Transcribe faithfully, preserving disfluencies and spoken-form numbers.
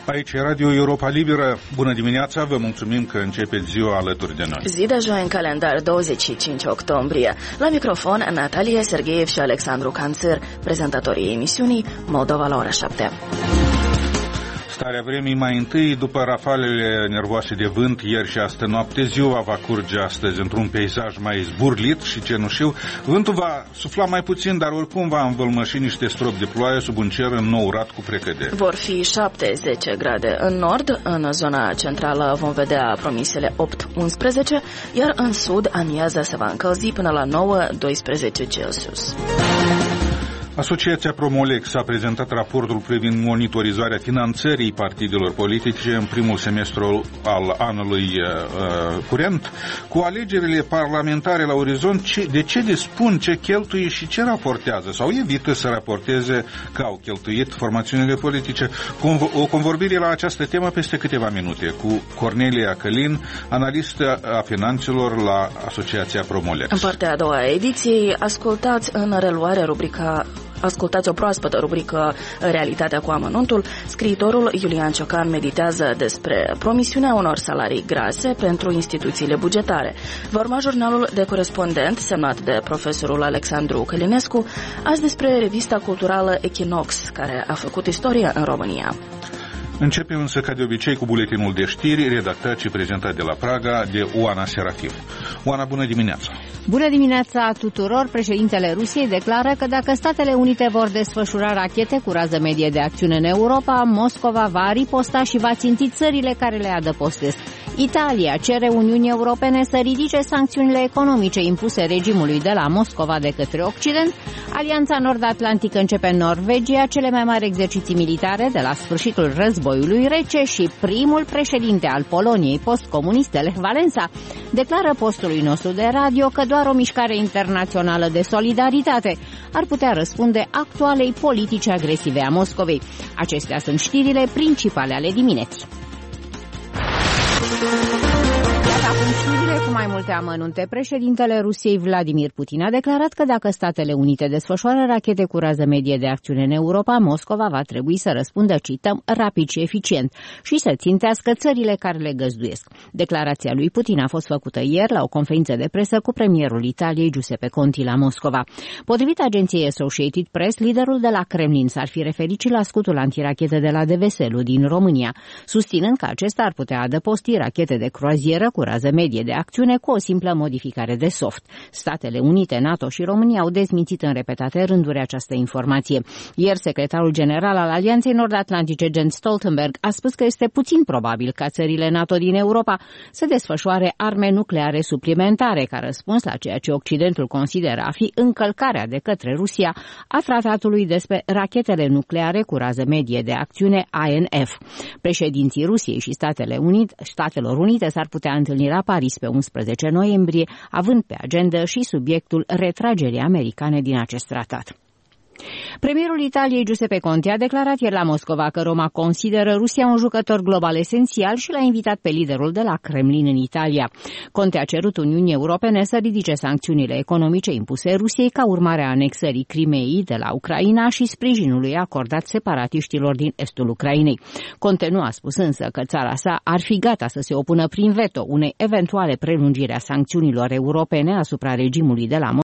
Aici e Radio Europa Liberă. Bună dimineața, vă mulțumim că începeți ziua alături de noi. Zi de joi în calendar, douăzeci și cinci octombrie. La microfon, Natalia Sergeev și Alexandru Canțăr, prezentatorii emisiunii Moldova la ora șapte. Starea vremii mai întâi, după rafalele nervoase de vânt ieri și astă noapte, ziua va curge astăzi într-un peisaj mai zburlit și cenușiu. Vântul va sufla mai puțin, dar oricum va învălmăși niște stropi de ploaie sub un cer înnourat cu precădere. Vor fi șapte zece grade în nord, în zona centrală vom vedea promisele opt unsprezece, iar în sud amiaza se va încălzi până la nouă doisprezece Celsius. Asociația Promolex a prezentat raportul privind monitorizarea finanțării partidelor politice în primul semestru al anului uh, curent. Cu alegerile parlamentare la orizont, ce, de ce dispun, ce cheltuie și ce raportează sau evită să raporteze că au cheltuit formațiunile politice. O convorbire la această temă peste câteva minute cu Cornelia Călin, analistă a finanțelor la Asociația Promolex. În partea a doua a ediției, ascultați în reluare rubrica Ascultați o proaspătă rubrică Realitatea cu amănuntul. Scriitorul Iulian Ciocan meditează despre promisiunea unor salarii grase pentru instituțiile bugetare. Va urma jurnalul de corespondent semnat de profesorul Alexandru Călinescu, azi despre revista culturală Echinox, care a făcut istorie în România. Începem însă ca de obicei cu buletinul de știri redactat și prezentat de la Praga de Oana Serafim. Oana, bună dimineața! Bună dimineața tuturor! Președintele Rusiei declară că dacă Statele Unite vor desfășura rachete cu rază medie de acțiune în Europa, Moscova va riposta și va ținti țările care le adăpostesc. Italia cere Uniunii Europene să ridice sancțiunile economice impuse regimului de la Moscova de către Occident. Alianța Nord-Atlantică începe în Norvegia cele mai mari exerciții militare de la sfârșitul războiului rece și primul președinte al Poloniei postcomuniste, Lech Walesa, declară postului nostru de radio că doar o mișcare internațională de solidaritate ar putea răspunde actualei politici agresive a Moscovei. Acestea sunt știrile principale ale dimineții. Iată acum știrile cu mai multe amănunte. Președintele Rusiei Vladimir Putin a declarat că dacă Statele Unite desfășoară rachete cu rază medie de acțiune în Europa, Moscova va trebui să răspundă, cităm, rapid și eficient și să țintească țările care le găzduiesc. Declarația lui Putin a fost făcută ieri la o conferință de presă cu premierul Italiei Giuseppe Conte la Moscova. Potrivit agenției Associated Press, liderul de la Kremlin s-ar fi referit și la scutul antirachetă de la Deveselu din România, susținând că acesta ar putea adăposti rachete de croazieră cu rază medie de acțiune cu o simplă modificare de soft. Statele Unite, NATO și România au dezmințit în repetate rânduri această informație. Ieri, secretarul general al Alianței Nord-Atlantice, Jens Stoltenberg, a spus că este puțin probabil ca țările NATO din Europa să desfășoare arme nucleare suplimentare ca răspuns la ceea ce Occidentul consideră a fi încălcarea de către Rusia a tratatului despre rachetele nucleare cu rază medie de acțiune I N F. Președinții Rusiei și Statele Unite, Statelor Unite s-ar putea întâlni la Paris pe unsprezece noiembrie, având pe agendă și subiectul retragerii americane din acest tratat. Premierul Italiei Giuseppe Conte a declarat ieri la Moscova că Roma consideră Rusia un jucător global esențial și l-a invitat pe liderul de la Kremlin în Italia. Conte a cerut Uniunii Europene să ridice sancțiunile economice impuse Rusiei ca urmare a anexării Crimeei de la Ucraina și sprijinului acordat separatiștilor din estul Ucrainei. Conte nu a spus însă că țara sa ar fi gata să se opună prin veto unei eventuale prelungiri a sancțiunilor europene asupra regimului de la Moscova